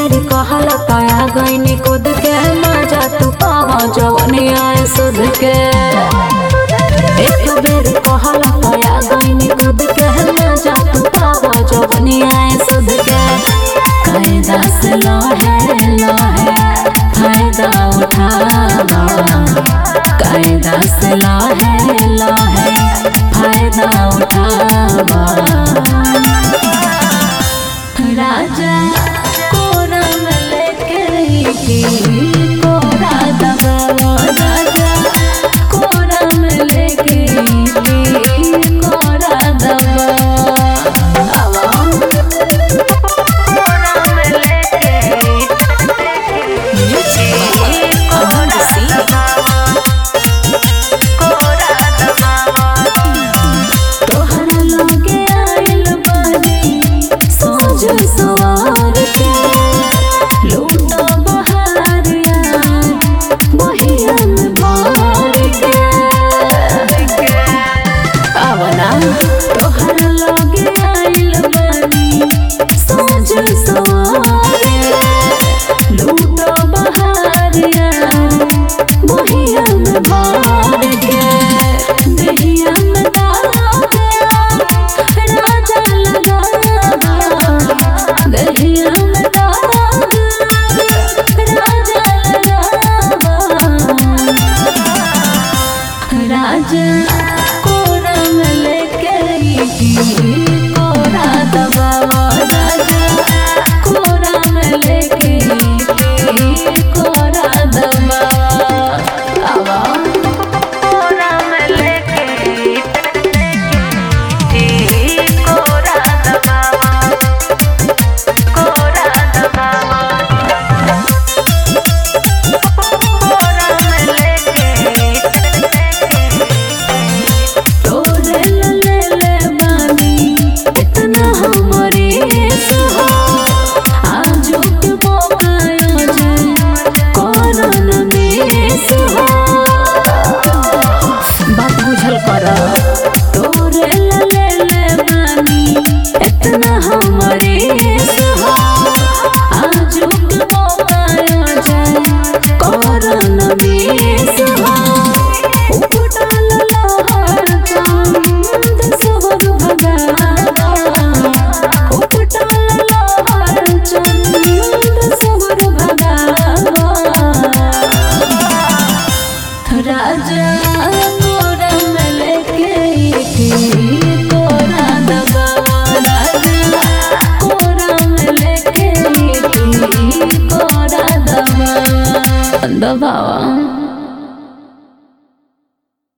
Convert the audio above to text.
बेर कहल पाया गईनी खुद के मजा तू पावा जवनी आए सुध के। एक बेर कहल पाया गईनी खुद के मजा तू पावा जवनी आए सुध के। कायदा से लहे लहे फायदा उठावा, कायदा से लहे लहे फायदा उठावा। राजा कोरा में लेके कोरा दबावा, राजा कोरा में लेके कोरा दबावा। तोहरा लगे आइल बानी सोझ सवार के, लूटा बहारिया बहिया में बार के। आवना तोहरा लगे आइल बानी सोझ सवार के, लूटा बहारिया बहिया में बार के। दहिया में राजा लगावा, दहिया में राजा लगावा। राजा कोरा में लेके कोरा दबावा, राजा कोरा में लेके कोरा दबावा। आवा कोरा में लेके कोरा दबावा, कोरा दबावा। कोरा में लेके तोरे ले बानी इतना हमरे सुहा। आजू के मौका जाए कोरोना में सुहा। बात बुझल कर तोरे ले बानी इतना हमरे सुहा। आजू के मौका जाए कोरोना में सुहा। उपटल लहर चांद सोहर भगावा, उपटल लहर चांद सोहर भगावा। राजा कोरा में लेके कोरा दबावा, राजा कोरा में लेके कोरा दबावा।